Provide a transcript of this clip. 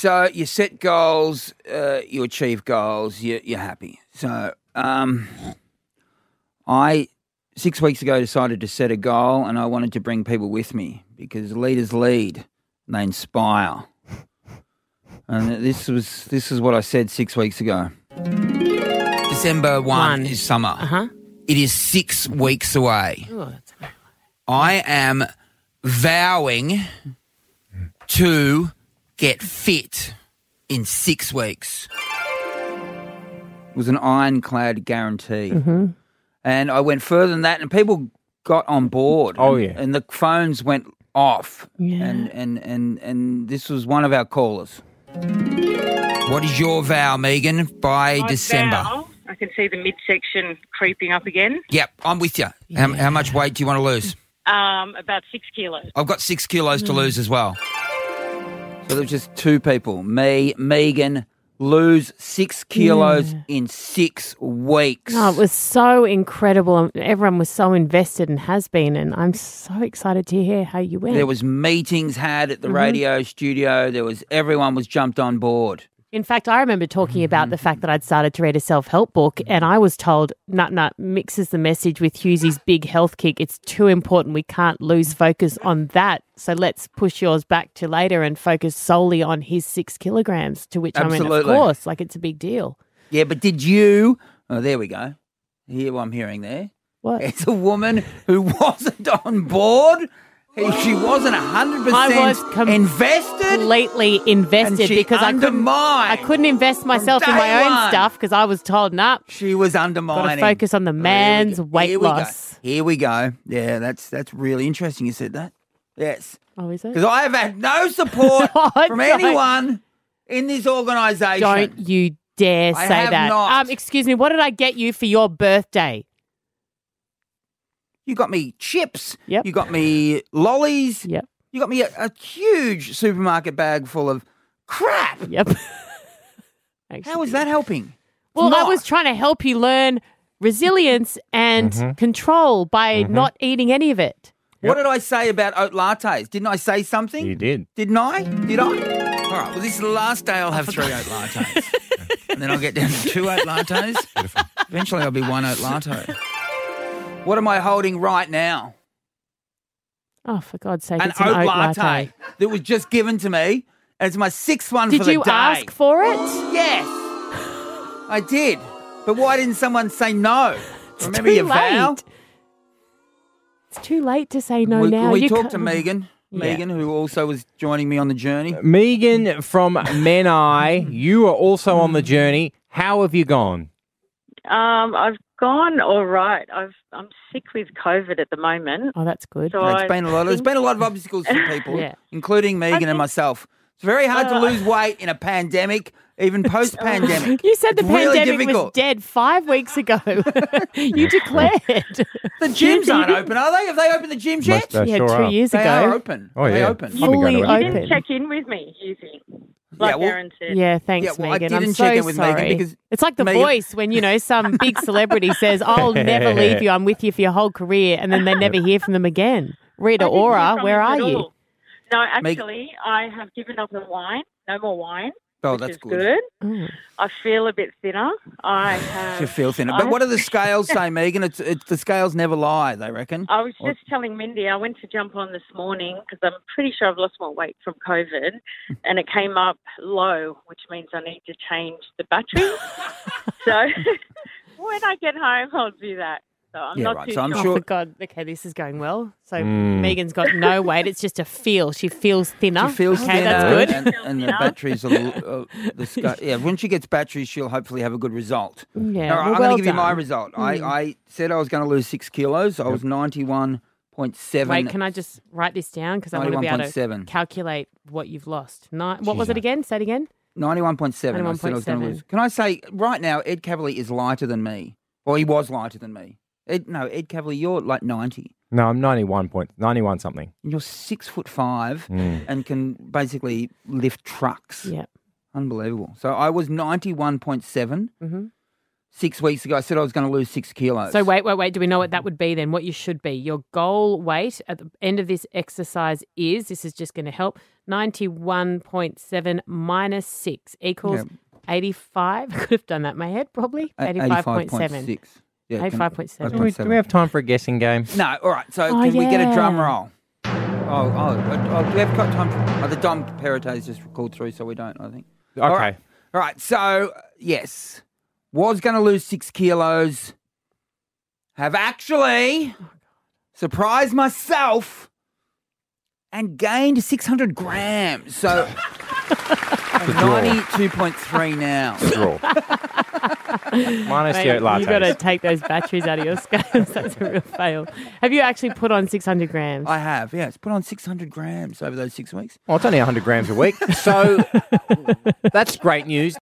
So you set goals, you achieve goals, you're happy. So I 6 weeks ago decided to set a goal, and I wanted to bring people with me because leaders lead and they inspire. And this is what I said 6 weeks ago. December 1 is summer. Uh-huh. It is 6 weeks away. Ooh, that's a- I am vowing to get fit in 6 weeks. It was an ironclad guarantee. Mm-hmm. And I went further than that, and people got on board. Oh, and, yeah. And the phones went off. Yeah. And this was one of our callers. What is your vow, Megan, by December? Vow, I can see the midsection creeping up again. Yep, I'm with you. How much weight do you want to lose? About 6 kilos. I've got 6 kilos to lose as well. So there's just two people. Me, Megan, lose 6 kilos in 6 weeks. Oh, it was so incredible. Everyone was so invested and has been, and I'm so excited to hear how you went. There was meetings had at the radio studio. Everyone was jumped on board. In fact, I remember talking about the fact that I'd started to read a self-help book, and I was told, nut, mixes the message with Hughesy's big health kick. It's too important. We can't lose focus on that. So let's push yours back to later and focus solely on his 6 kilograms, to which I mean, of Absolutely. course, like it's a big deal. Yeah, but did you... Oh, there we go. Hear what I'm hearing there? What? It's a woman who wasn't on board. She wasn't 100% I was invested. Completely invested And she because I undermined couldn't invest myself in my day own one. stuff because I was told, nah, She was got undermining. to focus on the man's weight loss. Here we go. Yeah, that's really interesting you said that. Yes. Oh, is it? Because I have had no support Oh, from don't. anyone in this organisation. Don't you dare I say have that. not. Excuse me, what did I get you for your birthday? You got me chips. Yep. You got me lollies. Yep. You got me a huge supermarket bag full of crap. Yep. How is that helping? Well, I Not. was trying to help you learn resilience and control by not eating any of it. What did I say about oat lattes? Didn't I say something? You did. Didn't I? Did I? All right. Well, this is the last day I'll have 3 oat lattes. And then I'll get down to 2 oat lattes. Eventually I'll be 1 oat latte. What am I holding right now? Oh, for God's sake, An it's an oat oat latte that was just given to me. And it's my 6th one for Did the you day. ask for it? Yes. I did. But why didn't someone say no? Remember too your vow? late. It's too late to say no we, now. We You talked can't- to Megan. Yeah. Megan, who also was joining me on the journey. Megan from Menai, you are also on the journey. How have you gone? I've gone all right. I'm sick with COVID at the moment. Oh, that's good. So There's been a lot of obstacles for people, Yeah. including Megan and myself. It's very hard to lose weight in a pandemic, even post-pandemic. You said the It's really pandemic was difficult. dead 5 weeks ago. You declared. The gyms aren't open, are they? Have they opened the gyms yet? They Yeah, sure 2 are. years They ago. are open. Oh, They yeah. open. I've been going Fully to it. you open. didn't check in with me, Hughes. Like well- Aaron said. Yeah, thanks, Yeah, well, I Megan. I'm didn't so check in with Megan sorry. because It's like The Megan- Voice when, some big celebrity says, I'll never leave you, I'm with you for your whole career, and then they never hear from them again. Rita I didn't hear Ora, from where him are at you? all. No, actually, I have given up the wine. No more wine. Oh, which that's is good. Mm. I feel a bit thinner. I have. You feel thinner. But what do the scales say, Megan? It's the scales never lie, they reckon. I was just telling Mindy, I went to jump on this morning because I'm pretty sure I've lost more weight from COVID, and it came up low, which means I need to change the battery. So when I get home, I'll do that. So I'm Yeah, not right. too So I'm sure. Oh, sure- for God. Okay, this is going well. So Megan's got no weight. It's just a feel. She feels thinner. She feels okay, thinner, that's good. and the batteries yeah. When she gets batteries, she'll hopefully have a good result. Yeah, All right, well, I'm going well to give you my done. result. I said I was going to lose 6 kilos. I was 91.7. Wait, can I just write this down? Because I want to be able to 91.7. calculate what you've lost. What was it again? Say it again. 91.7. I said I was going to 91.7. lose. Can I say right now, Ed Cavalier is lighter than me. Or he was lighter than me. Ed Cavalier, you're like 90. No, I'm 91 something. And you're 6'5" and can basically lift trucks. Yeah. Unbelievable. So I was 91.7. Mm-hmm. 6 weeks ago, I said I was going to lose 6 kilos. So wait. Do we know what that would be then? What you should be? Your goal weight at the end of this exercise is, this is just going to help, 91.7 minus 6 equals 85. I could have done that in my head, probably. 85.7. Yeah, 85.7. Do we have time for a guessing game? No, all right. So can we get a drum roll? Do we have time for the Dom Perrottet's just called through, so we don't, I think. Okay. All right. So, yes, was going to lose 6 kilos. Have actually surprised myself and gained 600 grams. So, 92.3 now. Draw. Minus Mate, the lattes. you got to take those batteries out of your scales. That's a real fail. Have you actually put on 600 grams? I have, yes. Put on 600 grams over those 6 weeks. Well, it's only 100 grams a week. So that's great news.